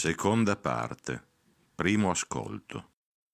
Seconda parte. Primo ascolto.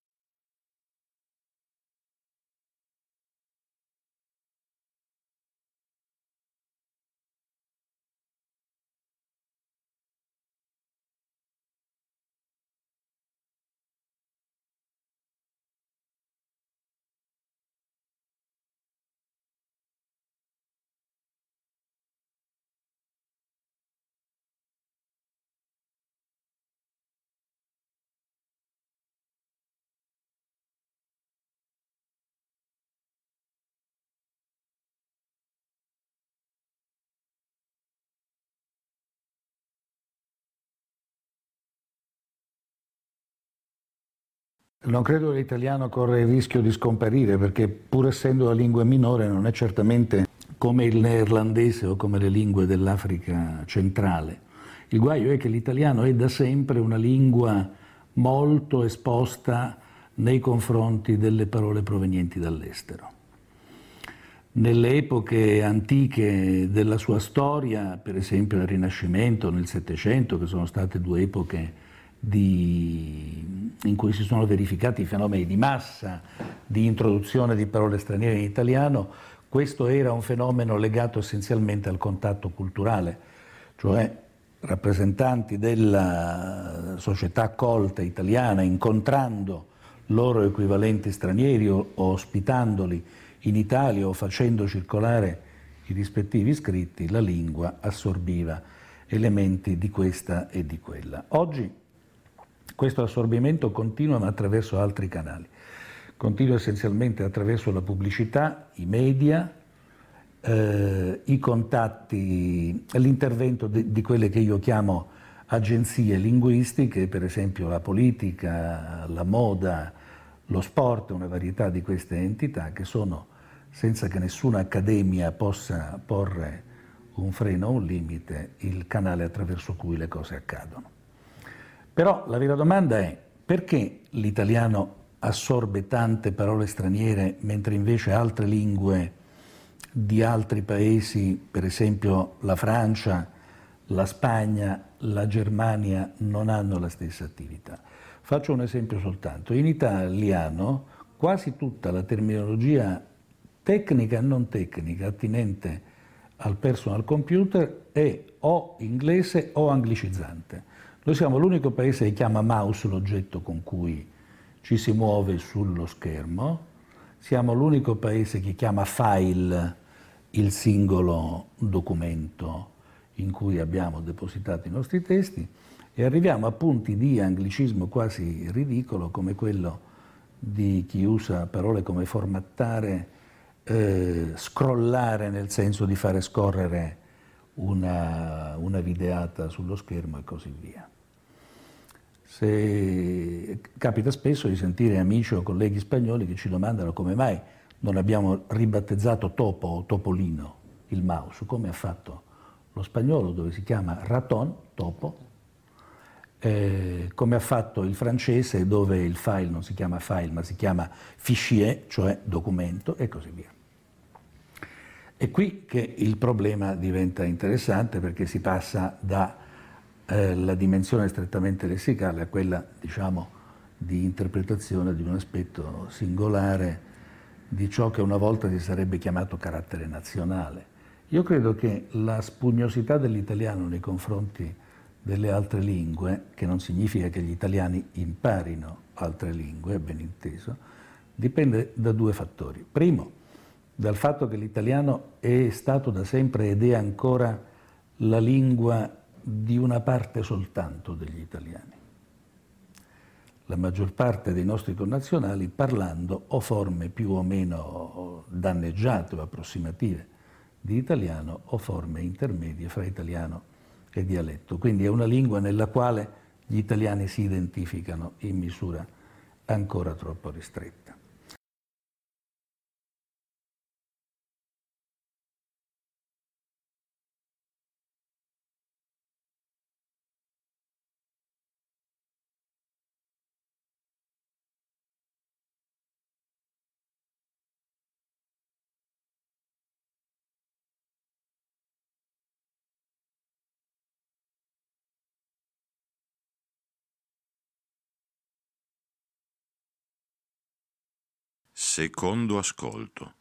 Non credo che l'italiano corra il rischio di scomparire perché pur essendo la lingua minore non è certamente come il neerlandese o come le lingue dell'Africa centrale. Il guaio è che l'italiano è da sempre una lingua molto esposta nei confronti delle parole provenienti dall'estero. Nelle epoche antiche della sua storia, per esempio nel Rinascimento, nel Settecento, che sono state due epoche in cui si sono verificati fenomeni di massa, di introduzione di parole straniere in italiano, questo era un fenomeno legato essenzialmente al contatto culturale, cioè rappresentanti della società colta italiana incontrando loro equivalenti stranieri o ospitandoli in Italia o facendo circolare i rispettivi scritti, la lingua assorbiva elementi di questa e di quella. Oggi questo assorbimento continua ma attraverso altri canali. Continua essenzialmente attraverso la pubblicità, i media, i contatti, l'intervento di quelle che io chiamo agenzie linguistiche, per esempio la politica, la moda, lo sport, una varietà di queste entità che sono, senza che nessuna accademia possa porre un freno o un limite, il canale attraverso cui le cose accadono. Però la vera domanda è: perché l'italiano assorbe tante parole straniere mentre invece altre lingue di altri paesi, per esempio la Francia, la Spagna, la Germania, non hanno la stessa attività? Faccio un esempio soltanto. In italiano quasi tutta la terminologia tecnica e non tecnica attinente al personal computer è o inglese o anglicizzante. Noi siamo l'unico paese che chiama mouse l'oggetto con cui ci si muove sullo schermo, siamo l'unico paese che chiama file il singolo documento in cui abbiamo depositato i nostri testi e arriviamo a punti di anglicismo quasi ridicolo come quello di chi usa parole come formattare, scrollare nel senso di fare scorrere una videata sullo schermo e così via. Capita spesso di sentire amici o colleghi spagnoli che ci domandano come mai non abbiamo ribattezzato Topo o Topolino il mouse, come ha fatto lo spagnolo dove si chiama raton, topo, come ha fatto il francese dove il file non si chiama file ma si chiama fichier, cioè documento e così via. È qui che il problema diventa interessante perché si passa dalla dimensione strettamente lessicale a quella, diciamo, di interpretazione di un aspetto singolare di ciò che una volta si sarebbe chiamato carattere nazionale. Io credo che la spugnosità dell'italiano nei confronti delle altre lingue, che non significa che gli italiani imparino altre lingue, ben inteso, dipende da due fattori. Primo, dal fatto che l'italiano è stato da sempre ed è ancora la lingua di una parte soltanto degli italiani. La maggior parte dei nostri connazionali parlando o forme più o meno danneggiate o approssimative di italiano o forme intermedie fra italiano e dialetto. Quindi è una lingua nella quale gli italiani si identificano in misura ancora troppo ristretta. Secondo ascolto.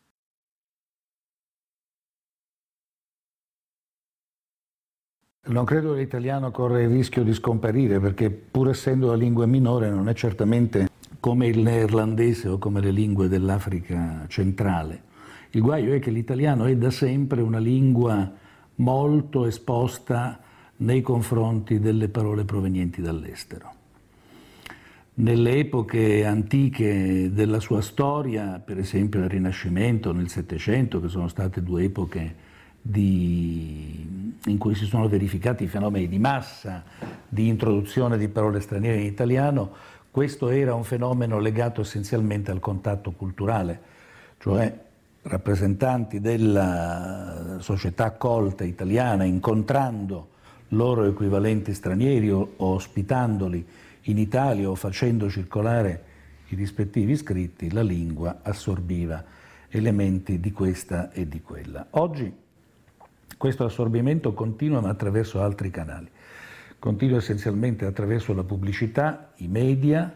Non credo che l'italiano corra il rischio di scomparire, perché pur essendo la lingua minore non è certamente come il neerlandese o come le lingue dell'Africa centrale. Il guaio è che l'italiano è da sempre una lingua molto esposta nei confronti delle parole provenienti dall'estero. Nelle epoche antiche della sua storia, per esempio nel Rinascimento, nel Settecento, che sono state due epoche in cui si sono verificati fenomeni di massa, di introduzione di parole straniere in italiano, questo era un fenomeno legato essenzialmente al contatto culturale, cioè rappresentanti della società colta italiana incontrando loro equivalenti stranieri o ospitandoli in Italia o facendo circolare i rispettivi scritti, la lingua assorbiva elementi di questa e di quella. Oggi questo assorbimento continua, ma attraverso altri canali. Continua essenzialmente attraverso la pubblicità, i media,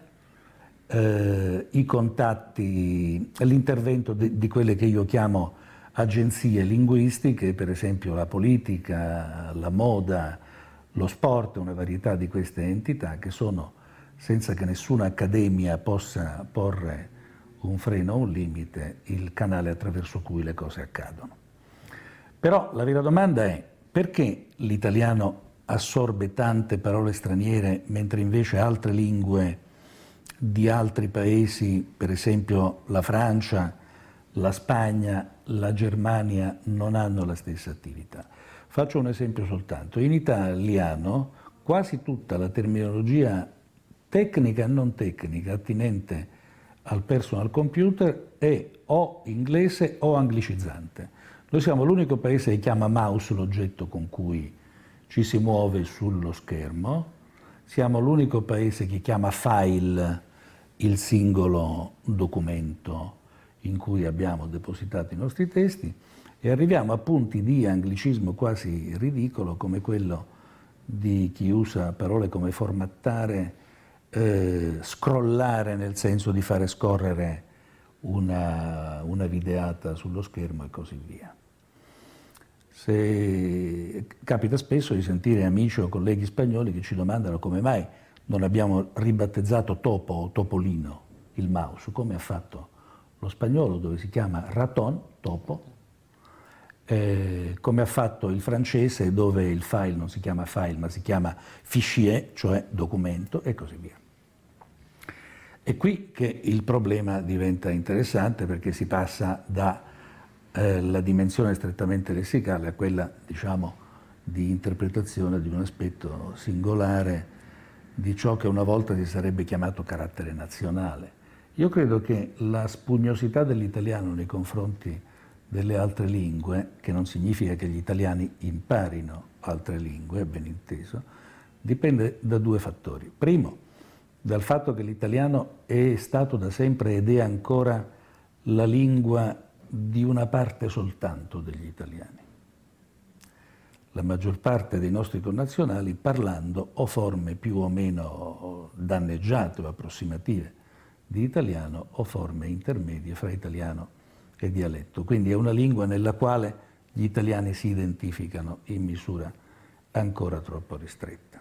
i contatti, l'intervento di quelle che io chiamo agenzie linguistiche, per esempio la politica, la moda, lo sport, una varietà di queste entità che sono, senza che nessuna accademia possa porre un freno o un limite, il canale attraverso cui le cose accadono. Però la vera domanda è: perché l'italiano assorbe tante parole straniere mentre invece altre lingue di altri paesi, per esempio la Francia, la Spagna, la Germania, non hanno la stessa attività? Faccio un esempio soltanto. In italiano quasi tutta la terminologia tecnica e non tecnica attinente al personal computer è o inglese o anglicizzante. Noi siamo l'unico paese che chiama mouse l'oggetto con cui ci si muove sullo schermo, siamo l'unico paese che chiama file il singolo documento in cui abbiamo depositato i nostri testi, e arriviamo a punti di anglicismo quasi ridicolo come quello di chi usa parole come formattare, scrollare nel senso di fare scorrere una videata sullo schermo e così via. Capita spesso di sentire amici o colleghi spagnoli che ci domandano come mai non abbiamo ribattezzato Topo o Topolino il mouse, come ha fatto lo spagnolo, dove si chiama raton, topo, come ha fatto il francese, dove il file non si chiama file ma si chiama fichier, cioè documento, e così via. È qui che il problema diventa interessante, perché si passa dalla dimensione strettamente lessicale a quella, diciamo, di interpretazione di un aspetto singolare di ciò che una volta si sarebbe chiamato carattere nazionale. Io credo che la spugnosità dell'italiano nei confronti delle altre lingue, che non significa che gli italiani imparino altre lingue, ben inteso, dipende da due fattori. Primo, dal fatto che l'italiano è stato da sempre ed è ancora la lingua di una parte soltanto degli italiani. La maggior parte dei nostri connazionali parlando o forme più o meno danneggiate o approssimative di italiano o forme intermedie fra italiano e dialetto. Quindi è una lingua nella quale gli italiani si identificano in misura ancora troppo ristretta.